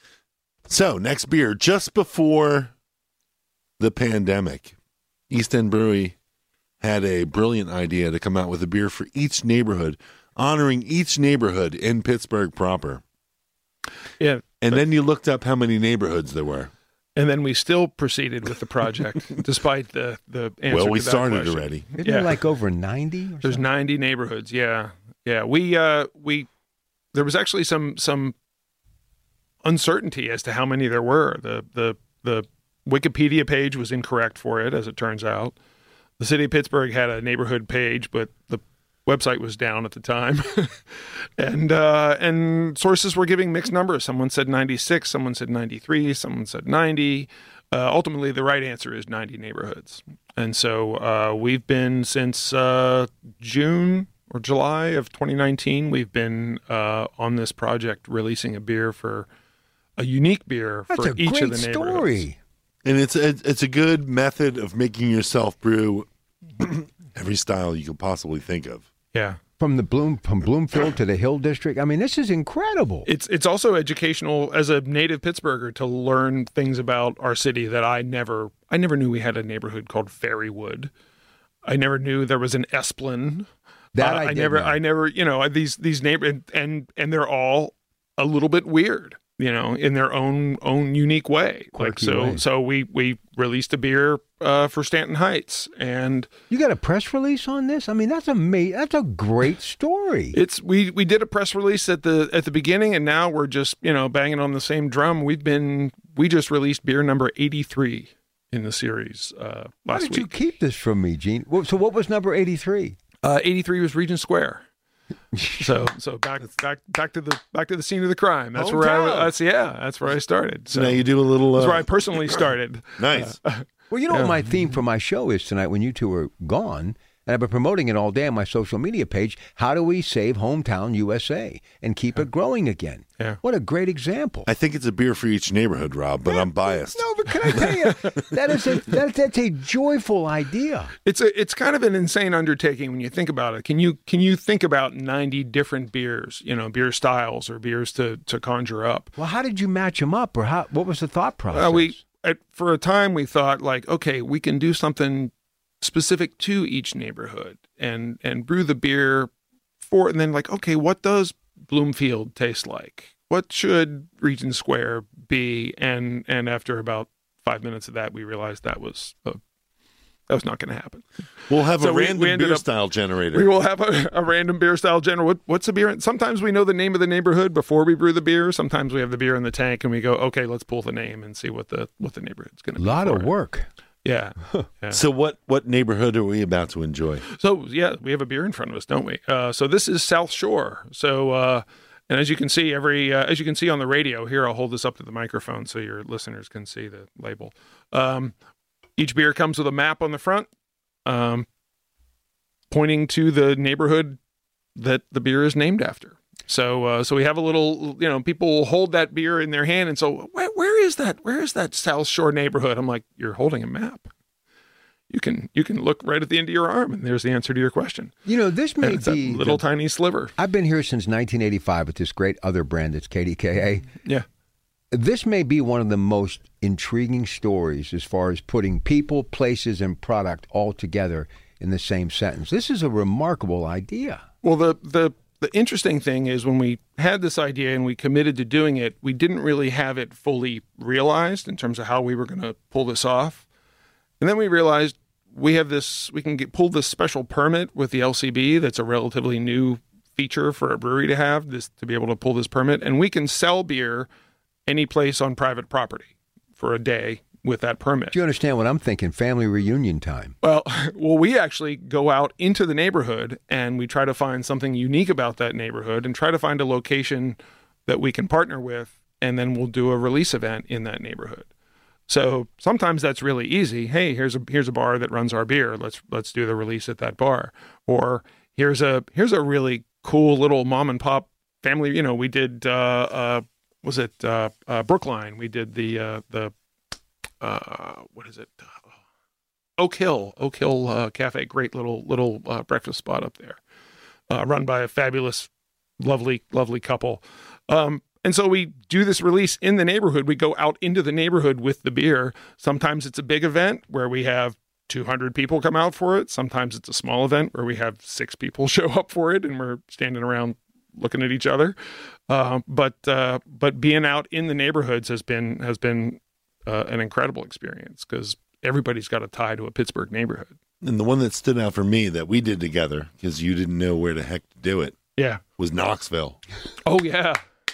Speaker 3: So, next beer, just before the pandemic, East End Brewery had a brilliant idea to come out with a beer for each neighborhood, honoring each neighborhood in Pittsburgh proper.
Speaker 4: Yeah.
Speaker 3: And then you looked up how many neighborhoods there were.
Speaker 4: And then we still proceeded with the project, despite the, the answer
Speaker 3: Well, we
Speaker 4: to that
Speaker 3: started
Speaker 4: question.
Speaker 3: already.
Speaker 2: Isn't
Speaker 4: Yeah.
Speaker 2: there like over ninety? Or
Speaker 4: There's
Speaker 2: something?
Speaker 4: ninety neighborhoods. Yeah, yeah. We uh we there was actually some some uncertainty as to how many there were. The the the Wikipedia page was incorrect for it, as it turns out. The city of Pittsburgh had a neighborhood page, but the website was down at the time, and uh, and sources were giving mixed numbers. Someone said ninety-six, someone said ninety-three, someone said ninety. Uh, ultimately, the right answer is ninety neighborhoods. And so uh, we've been since uh, June or July of twenty nineteen, we've been uh, on this project releasing a beer for a unique beer
Speaker 2: That's
Speaker 4: for
Speaker 2: a
Speaker 4: each
Speaker 2: great
Speaker 4: of the neighborhoods.
Speaker 2: story.
Speaker 3: And it's a, it's a good method of making yourself brew every style you could possibly think of.
Speaker 4: Yeah.
Speaker 2: From the Bloom from Bloomfield to the Hill District. I mean, this is incredible.
Speaker 4: It's it's also educational as a native Pittsburgher to learn things about our city that I never I never knew we had a neighborhood called Fairywood. I never knew there was an Esplin.
Speaker 2: That
Speaker 4: Uh,
Speaker 2: I
Speaker 4: I
Speaker 2: did
Speaker 4: never
Speaker 2: know.
Speaker 4: I never you know these these neighbor and, and and they're all a little bit weird, you know, in their own own unique way. Like
Speaker 2: Quirky
Speaker 4: so
Speaker 2: way.
Speaker 4: so we we released a beer uh, for Stanton Heights, and
Speaker 2: You got a press release on this? I mean, that's a ma- that's a great story.
Speaker 4: it's we we did a press release at the at the beginning, and now we're just you know banging on the same drum. We've been we just released beer number eighty-three in the series uh,
Speaker 2: Why
Speaker 4: last
Speaker 2: did you
Speaker 4: week.
Speaker 2: keep this from me, Gene? Well, so what was number eighty-three?
Speaker 4: Uh, eighty-three was Regent Square. So so back back back to the back to the scene of the crime. That's where I
Speaker 2: Hometown.
Speaker 4: that's yeah that's where I started.
Speaker 3: So
Speaker 4: So
Speaker 3: now you do a little. Uh,
Speaker 4: that's where I personally started.
Speaker 3: nice.
Speaker 2: Well, you know
Speaker 4: Yeah.
Speaker 2: what my theme for my show is tonight when you two are gone, and I've been promoting it all day on my social media page. How do we save hometown U S A and keep it growing again?
Speaker 4: Yeah.
Speaker 2: What a great example.
Speaker 3: I think it's a beer for each neighborhood, Rob, but I'm biased.
Speaker 2: No, but can I tell you, that is a, that, that's a joyful idea.
Speaker 4: It's a it's kind of an insane undertaking when you think about it. Can you can you think about ninety different beers, you know, beer styles or beers to to conjure up?
Speaker 2: Well, how did you match them up, or how? What was the thought process?
Speaker 4: Uh, we at, for a time we thought like, okay, we can do something specific to each neighborhood and and brew the beer for, and then like, okay, what does Bloomfield taste like? What should Regent Square be? And and after about five minutes of that, we realized that was uh, that was not going to happen.
Speaker 3: We'll have
Speaker 4: So
Speaker 3: a
Speaker 4: we-
Speaker 3: random
Speaker 4: we ended
Speaker 3: beer
Speaker 4: up-
Speaker 3: style generator.
Speaker 4: We will have a, a random beer style general. What, what's a beer? Sometimes we know the name of the neighborhood before we brew the beer. Sometimes we have the beer in the tank and we go, okay, let's pull the name and see what the what the neighborhood's going
Speaker 2: a
Speaker 4: to be.
Speaker 2: lot
Speaker 4: for
Speaker 2: of
Speaker 4: it.
Speaker 2: work.
Speaker 4: Yeah. yeah.
Speaker 3: So what what neighborhood are we about to enjoy?
Speaker 4: So yeah, we have a beer in front of us, don't we? Uh, so this is South Shore. So uh, and as you can see, every uh, as you can see on the radio here, I'll hold this up to the microphone so your listeners can see the label. Um, each beer comes with a map on the front, um, pointing to the neighborhood that the beer is named after. So uh, so we have a little, you know, people will hold that beer in their hand and so where, where is that? Where is that South Shore neighborhood? I'm like, you're holding a map. You can you can look right at the end of your arm, and there's the answer to your question.
Speaker 2: You know, this may
Speaker 4: And it's that
Speaker 2: be
Speaker 4: little
Speaker 2: the-
Speaker 4: tiny sliver.
Speaker 2: I've been here since nineteen eighty-five with this great other brand that's K D K A.
Speaker 4: Yeah.
Speaker 2: This may be one of the most intriguing stories as far as putting people, places, and product all together in the same sentence. This is a remarkable idea.
Speaker 4: Well, the the the interesting thing is when we had this idea and we committed to doing it, we didn't really have it fully realized in terms of how we were going to pull this off. And then we realized we have this, we can get pull this special permit with the L C B. That's a relatively new feature for a brewery to have, this to be able to pull this permit, and we can sell beer any place on private property for a day with that permit.
Speaker 2: Do you understand what I'm thinking? Family reunion time.
Speaker 4: Well, well, we actually go out into the neighborhood and we try to find something unique about that neighborhood and try to find a location that we can partner with, and then we'll do a release event in that neighborhood. So sometimes that's really easy. Hey, here's a here's a bar that runs our beer. Let's let's do the release at that bar. Or here's a here's a really cool little mom and pop family. You know, we did uh, uh, was it uh, uh, Brookline? We did the uh, the uh, what is it? Oak Hill, Oak Hill uh, Cafe, great little little uh, breakfast spot up there, uh, run by a fabulous, lovely, lovely couple. Um, and so we do this release in the neighborhood. We go out into the neighborhood with the beer. Sometimes it's a big event where we have two hundred people come out for it. Sometimes it's a small event where we have six people show up for it and we're standing around looking at each other. Uh, but uh, but being out in the neighborhoods has been has been uh, an incredible experience because everybody's got a tie to a Pittsburgh neighborhood.
Speaker 3: And the one that stood out for me that we did together, because you didn't know where the heck to do it,
Speaker 4: Yeah.
Speaker 3: was Knoxville.
Speaker 4: Oh, yeah.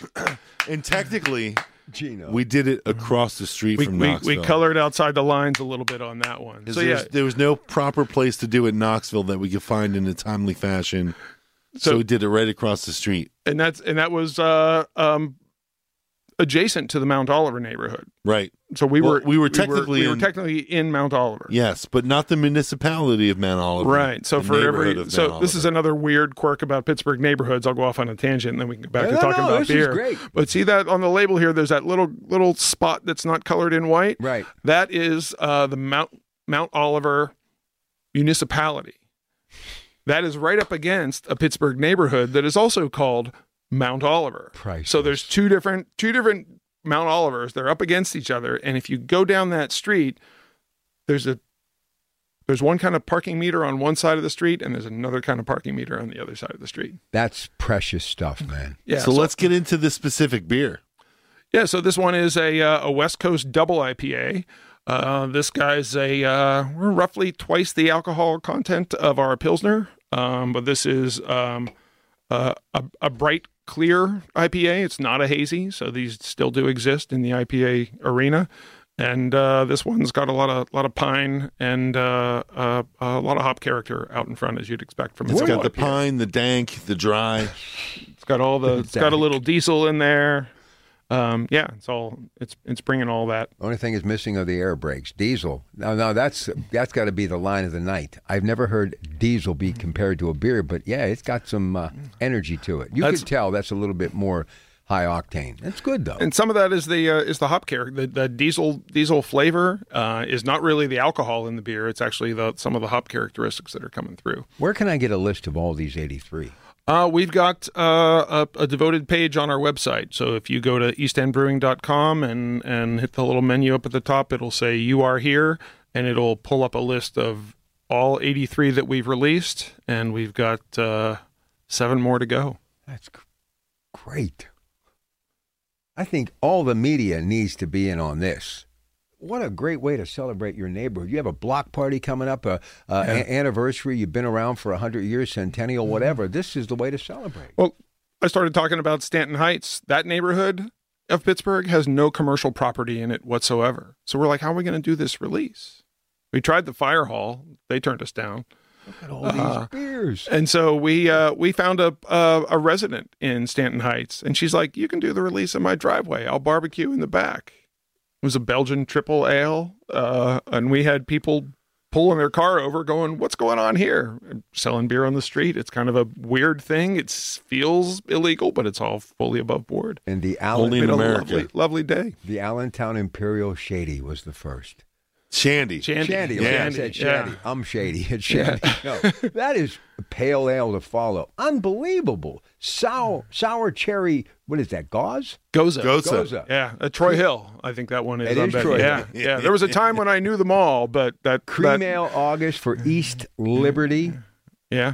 Speaker 3: And technically,
Speaker 2: Gino.
Speaker 3: we did it across the street
Speaker 4: We,
Speaker 3: from
Speaker 4: we,
Speaker 3: Knoxville.
Speaker 4: we colored outside the lines a little bit on that one.
Speaker 3: 'Cause
Speaker 4: So,
Speaker 3: there's-
Speaker 4: yeah.
Speaker 3: there was no proper place to do it in Knoxville that we could find in a timely fashion. So,
Speaker 4: So-
Speaker 3: we did it right across the street.
Speaker 4: And that's and that was uh, um, adjacent to the Mount Oliver neighborhood.
Speaker 3: Right.
Speaker 4: So we
Speaker 3: Well,
Speaker 4: were
Speaker 3: we were technically
Speaker 4: we were,
Speaker 3: in-
Speaker 4: technically in Mount Oliver.
Speaker 3: Yes, but not the municipality of Mount Oliver.
Speaker 4: Right. So
Speaker 3: the
Speaker 4: for
Speaker 3: neighborhood
Speaker 4: every
Speaker 3: of
Speaker 4: so
Speaker 3: Mount
Speaker 4: this is
Speaker 3: Oliver.
Speaker 4: another weird quirk about Pittsburgh neighborhoods. I'll go off on a tangent and then we can get back
Speaker 2: No,
Speaker 4: to
Speaker 2: no,
Speaker 4: talking
Speaker 2: no,
Speaker 4: about
Speaker 2: this is
Speaker 4: beer.
Speaker 2: great.
Speaker 4: But see that on the label here, there's that little little spot that's not colored in white.
Speaker 2: Right.
Speaker 4: That is uh, the Mount Mount Oliver municipality. That is right up against a Pittsburgh neighborhood that is also called Mount Oliver.
Speaker 2: Priceless.
Speaker 4: So there's two different two different Mount Olivers. They're up against each other, and if you go down that street, there's a there's one kind of parking meter on one side of the street, and there's another kind of parking meter on the other side of the street.
Speaker 2: That's precious stuff, man.
Speaker 4: Yeah.
Speaker 3: So, let's get into the specific beer.
Speaker 4: Yeah, so this one is a uh, a West Coast double I P A. Uh, this guy's a uh, we're roughly twice the alcohol content of our Pilsner, um, but this is um, uh, a, a bright, clear I P A. It's not a hazy, so these still do exist in the I P A arena. And uh, this one's got a lot of lot of pine and uh, uh, a lot of hop character out in front, as you'd expect from a
Speaker 3: It's
Speaker 4: double
Speaker 3: got the
Speaker 4: I P A.
Speaker 3: pine, the dank, the dry.
Speaker 4: It's got all the. It's got a little diesel in there. Um, yeah, it's all. It's it's bringing all that.
Speaker 2: Only thing is missing are the air brakes. Diesel. No, no, that's that's got to be the line of the night. I've never heard diesel be compared to a beer, but yeah, it's got some uh, energy to it. You
Speaker 4: That's-
Speaker 2: could tell that's a little bit more high octane. That's good though.
Speaker 4: And some of that is the uh, is the hop character. The, the diesel diesel flavor uh, is not really the alcohol in the beer. It's actually the some of the hop characteristics that are coming through.
Speaker 2: Where can I get a list of all these eighty-three?
Speaker 4: Uh, we've got uh, a, a devoted page on our website. So if you go to east end brewing dot com and, and hit the little menu up at the top, it'll say you are here, and it'll pull up a list of all eighty-three that we've released, and we've got uh, seven more to go.
Speaker 2: That's g- great. I think all the media needs to be in on this. What a great way to celebrate your neighborhood. You have a block party coming up, a, a
Speaker 4: Yeah.
Speaker 2: a- anniversary. You've been around for one hundred years, centennial, whatever. This is the way to celebrate.
Speaker 4: Well, I started talking about Stanton Heights. That neighborhood of Pittsburgh has no commercial property in it whatsoever. So we're like, how are we going to do this release? We tried the Fire Hall. They turned us down.
Speaker 2: Look at all
Speaker 4: Uh,
Speaker 2: these beers.
Speaker 4: And so we uh, we found a, a a resident in Stanton Heights, and she's like, "You can do the release in my driveway. I'll barbecue in the back." It was a Belgian triple ale, uh, and we had people pulling their car over, going, "What's going on here?" Selling beer on the street. It's kind of a weird thing. It feels illegal, but it's all fully above board.
Speaker 2: And the Allen,
Speaker 3: Only in
Speaker 4: Made a
Speaker 3: America.
Speaker 4: lovely, lovely day.
Speaker 2: the Allentown Imperial Shady was the first.
Speaker 3: Shandy.
Speaker 4: Shandy,
Speaker 2: Shandy,
Speaker 3: Yeah.
Speaker 2: like I
Speaker 4: Shandy,
Speaker 2: said,
Speaker 4: yeah.
Speaker 2: Shandy. I'm shady. It's Shandy. No, that is a pale ale to follow. Unbelievable. Sour, sour cherry. What is that? Gauze?
Speaker 4: Goza.
Speaker 3: Goza.
Speaker 2: Goza.
Speaker 4: Yeah, uh, Troy Hill. I think that one is.
Speaker 2: It
Speaker 4: I
Speaker 2: is
Speaker 4: bet.
Speaker 2: Troy
Speaker 4: yeah,
Speaker 2: Hill.
Speaker 4: yeah. There was a time when I knew them all, but that
Speaker 2: Cream
Speaker 4: that,
Speaker 2: ale August for East Liberty.
Speaker 4: Yeah.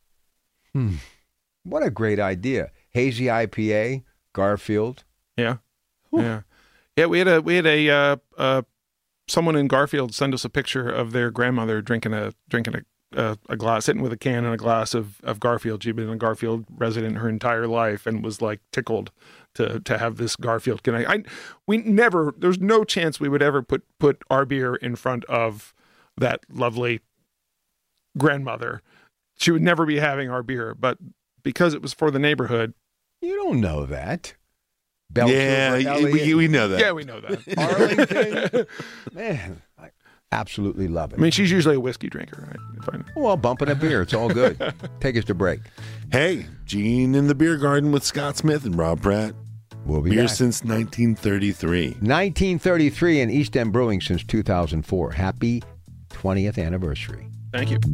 Speaker 2: What a great idea. Hazy I P A, Garfield.
Speaker 4: Yeah, yeah, yeah. We had a we had a uh, uh, someone in Garfield send us a picture of their grandmother drinking a drinking a uh, a glass, sitting with a can and a glass of of Garfield. She'd been a Garfield resident her entire life and was like tickled to to have this Garfield. Can I? I we never. There's no chance we would ever put put our beer in front of that lovely grandmother. She would never be having our beer, but because it was for the neighborhood.
Speaker 2: You don't know that. Belcher,
Speaker 3: Yeah,
Speaker 2: Elliott,
Speaker 3: we, we know that.
Speaker 4: Yeah, we know that.
Speaker 2: Arlington. Man, I absolutely love it.
Speaker 4: I mean, she's usually a whiskey drinker, right? If I-
Speaker 2: well, bumping a beer. It's all good. Take us to break.
Speaker 3: Hey, Gene in the Beer Garden with Scott Smith and Rob Pratt.
Speaker 2: We'll be
Speaker 3: Beer
Speaker 2: back.
Speaker 3: since nineteen thirty-three.
Speaker 2: nineteen thirty-three and East End Brewing since two thousand four. Happy twentieth anniversary.
Speaker 4: Thank you.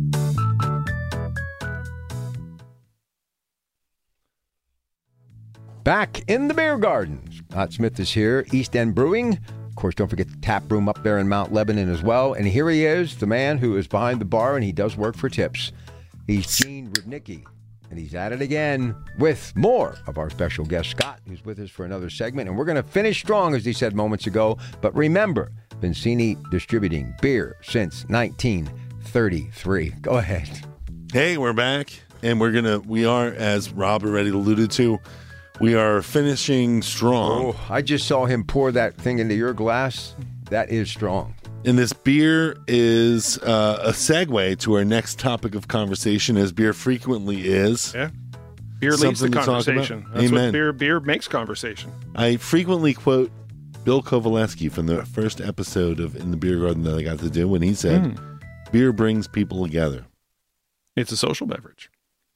Speaker 2: Back in the beer garden. Scott Smith is here, East End Brewing. Of course, don't forget the tap room up there in Mount Lebanon as well. And here he is, the man who is behind the bar, and he does work for tips. He's Gene Rudnicki, and he's at it again with more of our special guest, Scott, who's with us for another segment. And we're going to finish strong, as he said moments ago. But remember, Vincini distributing beer since nineteen thirty-three. Go ahead.
Speaker 3: Hey, we're back, and we're gonna. We are, as Rob already alluded to, we are finishing strong.
Speaker 2: Oh, I just saw him pour that thing into your glass. That is strong.
Speaker 3: And this beer is uh, a segue to our next topic of conversation, as beer frequently is.
Speaker 4: Yeah. Beer leads the
Speaker 3: Something to talk
Speaker 4: conversation.
Speaker 3: about.
Speaker 4: That's
Speaker 3: Amen.
Speaker 4: what beer beer makes conversation.
Speaker 3: I frequently quote Bill Kovaleski from the first episode of In the Beer Garden that I got to do when he said,
Speaker 4: Mm.
Speaker 3: beer brings people together.
Speaker 4: It's a social beverage.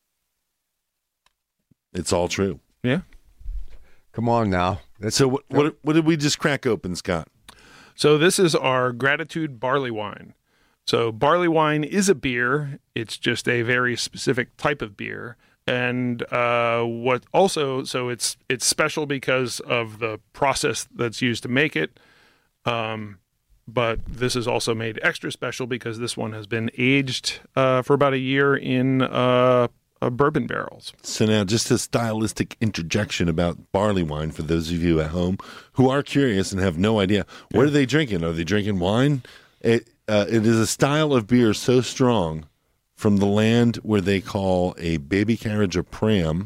Speaker 3: It's all true.
Speaker 4: Yeah.
Speaker 2: Come on now. That's
Speaker 3: So what, what, what did we just crack open, Scott?
Speaker 4: So this is our Gratitude Barley Wine. So barley wine is a beer. It's just a very specific type of beer. And uh, what also, so it's it's special because of the process that's used to make it. Um, but this is also made extra special because this one has been aged uh, for about a year in uh, uh, bourbon barrels.
Speaker 3: So now, just a stylistic interjection about barley wine for those of you at home who are curious and have no idea. What are they drinking? Are they drinking wine? It uh, it is a style of beer so strong from the land where they call a baby carriage a pram,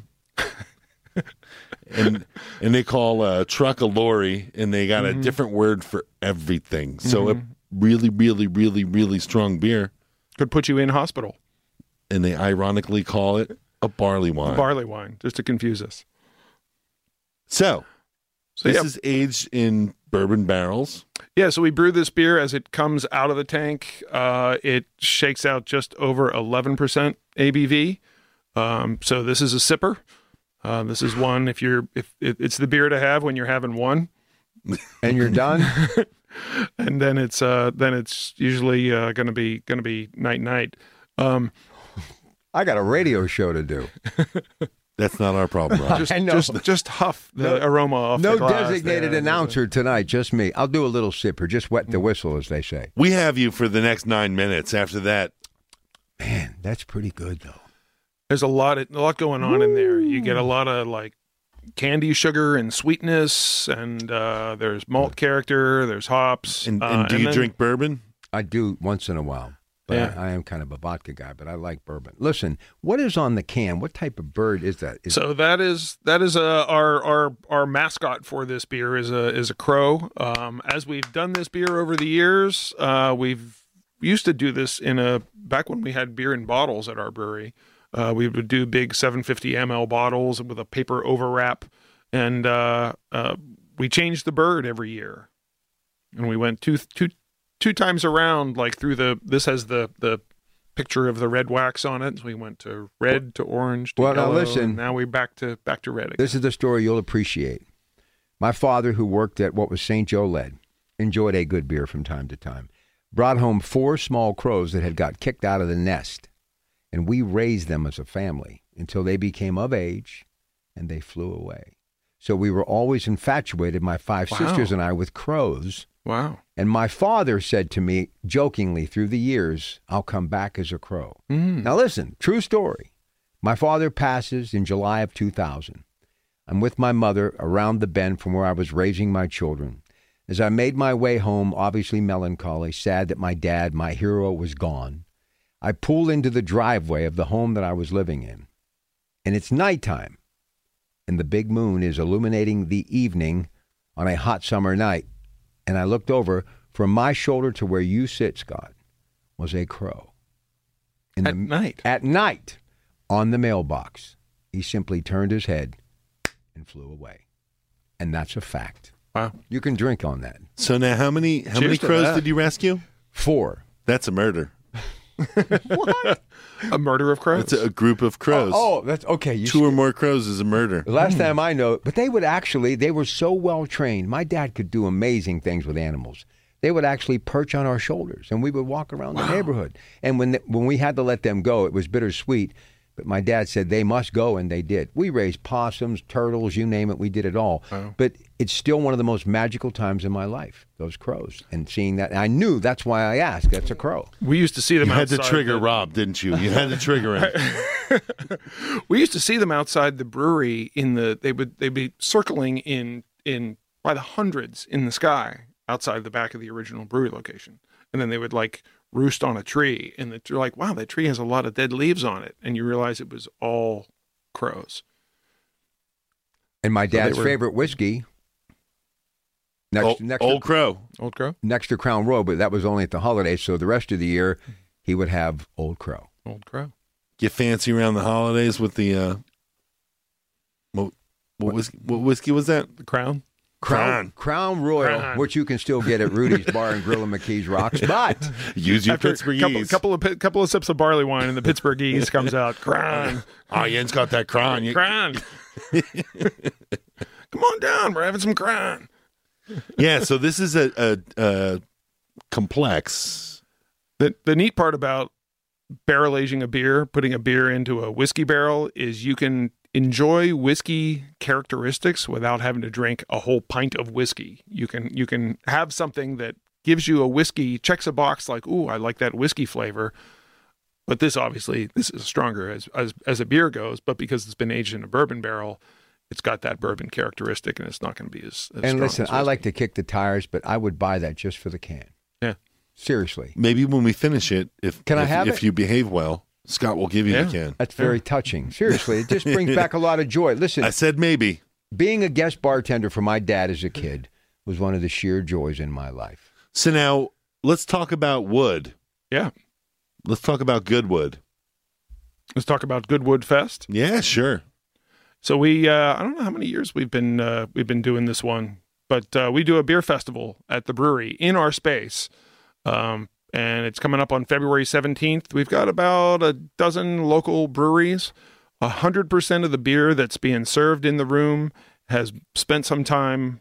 Speaker 3: and and they call a truck a lorry, and they got
Speaker 4: Mm-hmm.
Speaker 3: a different word for everything. So
Speaker 4: Mhm.
Speaker 3: a really, really, really, really strong beer,
Speaker 4: Could put you in hospital.
Speaker 3: and they ironically call it a barley wine.
Speaker 4: Barley wine, just to confuse us.
Speaker 3: so
Speaker 4: So
Speaker 3: this
Speaker 4: yeah,
Speaker 3: is aged in bourbon barrels.
Speaker 4: Yeah, so we brew this beer as it comes out of the tank. Uh, it shakes out just over eleven percent A B V. Um, so this is a sipper. Uh, this is one if you're if it, it's the beer to have when you're having one,
Speaker 2: and you're done.
Speaker 4: and then it's uh, then it's usually uh, going to be going to be night night. Um,
Speaker 2: I got a radio show to do.
Speaker 3: That's not our problem, Rob.
Speaker 4: just
Speaker 2: I know.
Speaker 4: just just huff the
Speaker 2: No-
Speaker 4: aroma off.
Speaker 2: No
Speaker 4: the glass
Speaker 2: designated
Speaker 4: there.
Speaker 2: announcer tonight, just me. I'll do a little sipper, just wet the whistle, as they say.
Speaker 3: We have you for the next nine minutes. After that,
Speaker 2: Man, that's pretty good, though.
Speaker 4: There's a lot of, a lot going on in there. You get a lot of like candy sugar and sweetness, and uh, there's malt character, there's hops.
Speaker 3: and, and
Speaker 4: uh,
Speaker 3: do you
Speaker 4: then-
Speaker 3: drink bourbon?
Speaker 2: I do once in a while, but
Speaker 4: Yeah.
Speaker 2: I, I am kind of a vodka guy, but I like bourbon. Listen, what is on the can? What type of bird is that? Is
Speaker 4: So that is that is uh, our our our mascot for this beer is a is a crow. Um, as we've done this beer over the years, uh, we've used to do this in a back when we had beer in bottles at our brewery. Uh, we would do big seven fifty milliliter bottles with a paper overwrap, and uh, uh, we changed the bird every year. And we went two two two times around, like through the. This has the the picture of the red wax on it. So we went to red to orange to
Speaker 2: Well, now
Speaker 4: yellow.
Speaker 2: listen.
Speaker 4: and now we're back to back to red again.
Speaker 2: This is the story you'll appreciate. My father, who worked at what was Saint Joe Lead, enjoyed a good beer from time to time, brought home four small crows that had got kicked out of the nest, and we raised them as a family until they became of age, and they flew away. So we were always infatuated, my five
Speaker 4: Wow.
Speaker 2: sisters and I, with crows.
Speaker 4: Wow.
Speaker 2: And my father said to me, jokingly through the years, I'll come back as a crow.
Speaker 4: Mm.
Speaker 2: Now listen, true story. My father passes in July of two thousand. I'm with my mother around the bend from where I was raising my children. As I made my way home, obviously melancholy, sad that my dad, my hero, was gone, I pulled into the driveway of the home that I was living in. And it's nighttime, and the big moon is illuminating the evening on a hot summer night. And I looked over, from my shoulder to where you sit, Scott, was a crow. In
Speaker 4: At
Speaker 2: the,
Speaker 4: night.
Speaker 2: At night, on the mailbox. He simply turned his head and flew away. And that's a fact.
Speaker 4: Wow.
Speaker 2: You can drink on that.
Speaker 3: So now, how many how
Speaker 4: Cheers
Speaker 3: many
Speaker 4: to
Speaker 3: crows
Speaker 4: that.
Speaker 3: did you rescue?
Speaker 2: Four.
Speaker 3: That's a murder.
Speaker 4: A murder of crows.
Speaker 3: It's a, a group of crows.
Speaker 2: Oh, that's okay. You
Speaker 3: Two or more crows is a murder.
Speaker 2: The last time I know, but they would actually, they were so well trained. My dad could do amazing things with animals. They would actually perch on our shoulders, and we would walk around the neighborhood. And when when we had to let them go, it was bittersweet But my dad said they must go, and they did. We raised possums, turtles, you name it. We did it all.
Speaker 4: Wow.
Speaker 2: But it's still one of the most magical times in my life, those crows. And seeing that, and I knew that's why I asked. That's a crow.
Speaker 4: We used to see them
Speaker 3: You had
Speaker 4: outside.
Speaker 3: to trigger
Speaker 4: the,
Speaker 3: Rob, didn't you? You had to trigger him.
Speaker 4: We used to see them outside the brewery in the they would they'd be circling in in by the hundreds in the sky outside the back of the original brewery location. And then they would like roost on a tree, and the, you're like, wow, that tree has a lot of dead leaves on it. And you realize it was all crows.
Speaker 2: And my dad's
Speaker 4: were-
Speaker 2: favorite whiskey, next,
Speaker 3: Old,
Speaker 2: next,
Speaker 3: old
Speaker 2: to,
Speaker 3: Crow.
Speaker 4: Old Crow?
Speaker 2: next to Crown Royal, but that was only at the holidays. So the rest of the year, he would have Old Crow.
Speaker 4: Old Crow.
Speaker 3: Get fancy around the holidays with the uh, what, what whiskey? What whiskey was that?
Speaker 4: The Crown?
Speaker 2: Crown, Crown Royal,
Speaker 4: Crown.
Speaker 2: which you can still get at Rudy's Bar and Grill and McKee's Rocks. But
Speaker 3: Use your
Speaker 4: After
Speaker 3: Pittsburgh
Speaker 4: a couple,
Speaker 3: Ease.
Speaker 4: couple of pi- couple of sips of barley wine, and the Pittsburgh Ease comes out. Crown.
Speaker 3: Oh, Jens got that crown. You-
Speaker 4: Crown. Come on down. We're having some Crown.
Speaker 3: Yeah, so this is a, a, a complex.
Speaker 4: The the neat part about barrel aging a beer, putting a beer into a whiskey barrel, is you can enjoy whiskey characteristics without having to drink a whole pint of whiskey. You can you can have something that gives you a whiskey, checks a box like, ooh, I like that whiskey flavor. But this obviously this is stronger as as as a beer goes, but because it's been aged in a bourbon barrel, it's got that bourbon characteristic, and it's not going to be as, as
Speaker 2: and
Speaker 4: strong
Speaker 2: listen,
Speaker 4: as
Speaker 2: I
Speaker 4: whiskey.
Speaker 2: like to kick the tires, but I would buy that just for the can.
Speaker 4: Yeah.
Speaker 2: Seriously.
Speaker 3: Maybe when we finish it, if
Speaker 2: Can I
Speaker 3: if,
Speaker 2: have
Speaker 3: if
Speaker 2: it?
Speaker 3: you behave well, Scott will give you
Speaker 4: Yeah.
Speaker 3: the can.
Speaker 2: That's very touching. Seriously, it just brings back a lot of joy. Listen,
Speaker 3: I said maybe.
Speaker 2: being a guest bartender for my dad as a kid was one of the sheer joys in my life.
Speaker 3: So now let's talk about wood.
Speaker 4: Yeah.
Speaker 3: Let's talk about Goodwood.
Speaker 4: Let's talk about Goodwood Fest.
Speaker 3: Yeah, sure.
Speaker 4: So we, uh, I don't know how many years we've been uh, we've been doing this one, but uh, we do a beer festival at the brewery in our space, um, and it's coming up on February seventeenth. We've got about a dozen local breweries. A hundred percent of the beer that's being served in the room has spent some time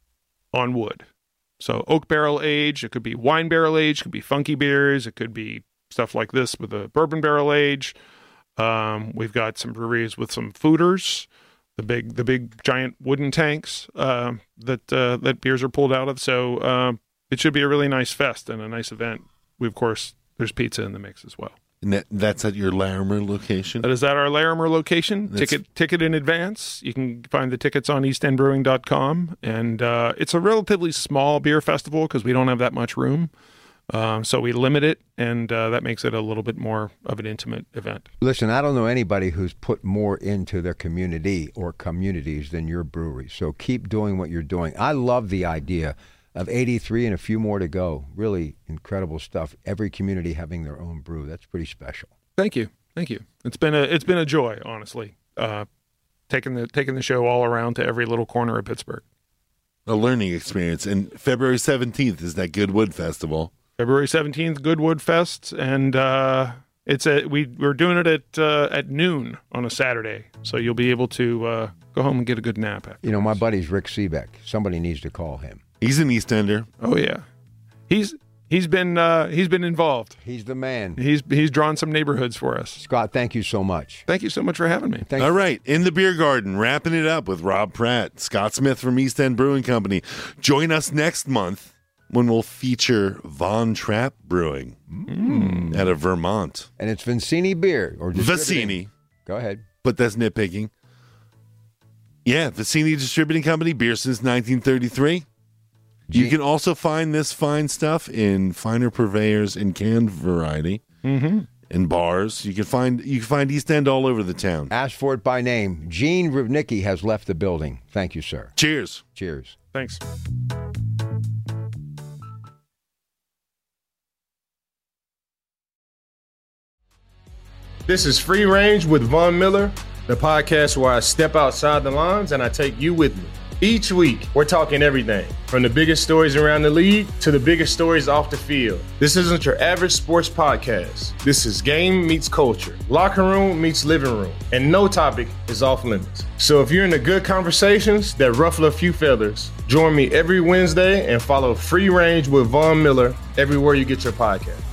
Speaker 4: on wood. So oak barrel age, it could be wine barrel age, it could be funky beers, it could be stuff like this with a bourbon barrel age. Um, we've got some breweries with some fooders, the big, the big giant wooden tanks uh, that uh, that beers are pulled out of. So uh, it should be a really nice fest and a nice event. We, of course, there's pizza in the mix as well.
Speaker 3: And that, that's at your Larimer location?
Speaker 4: That is at our Larimer location.
Speaker 3: That's-
Speaker 4: Ticket ticket in advance. You can find the tickets on east end brewing dot com. And uh, it's a relatively small beer festival because we don't have that much room. Um, so we limit it, and uh, that makes it a little bit more of an intimate event.
Speaker 2: Listen, I don't know anybody who's put more into their community or communities than your brewery. So keep doing what you're doing. I love the idea of eighty-three and a few more to go. Really incredible stuff. Every community having their own brew. That's pretty special.
Speaker 4: Thank you, thank you. It's been a it's been a joy, honestly. Uh, taking the taking the show all around to every little corner of Pittsburgh.
Speaker 3: A learning experience. And February seventeenth is that Goodwood Festival.
Speaker 4: February seventeenth, Goodwood Fest, and uh, it's a we we're doing it at uh, at noon on a Saturday, so you'll be able to uh, go home and get a good nap after.
Speaker 2: You know, my buddy's Rick Seebeck. Somebody needs to call him.
Speaker 3: He's an East Ender.
Speaker 4: Oh yeah, he's he's been uh, he's been involved.
Speaker 2: He's the man.
Speaker 4: He's he's drawn some neighborhoods for us.
Speaker 2: Scott, thank you so much.
Speaker 4: Thank you so much for having me.
Speaker 2: Thank
Speaker 3: All right, in the beer garden, wrapping it up with Rob Pratt, Scott Smith from East End Brewing Company. Join us next month when we'll feature Von Trapp Brewing
Speaker 2: Mm.
Speaker 3: out of Vermont.
Speaker 2: And it's Vincini beer. or distributing-
Speaker 3: Vicini,
Speaker 2: Go ahead.
Speaker 3: but that's nitpicking. Yeah, Vicini Distributing Company, beer since nineteen thirty-three. You
Speaker 2: Gee.
Speaker 3: can also find this fine stuff in finer purveyors in canned variety,
Speaker 4: Mm-hmm.
Speaker 3: in bars. You can find you can find East End all over the town.
Speaker 2: Ask for it by name. Gene Rivnicki has left the building. Thank you, sir.
Speaker 3: Cheers.
Speaker 2: Cheers.
Speaker 4: Thanks.
Speaker 1: This is Free Range with Von Miller, the podcast where I step outside the lines and I take you with me. Each week, we're talking everything from the biggest stories around the league to the biggest stories off the field. This isn't your average sports podcast. This is game meets culture, locker room meets living room, and no topic is off limits. So if you're into good conversations that ruffle a few feathers, join me every Wednesday and follow Free Range with Von Miller everywhere you get your podcast.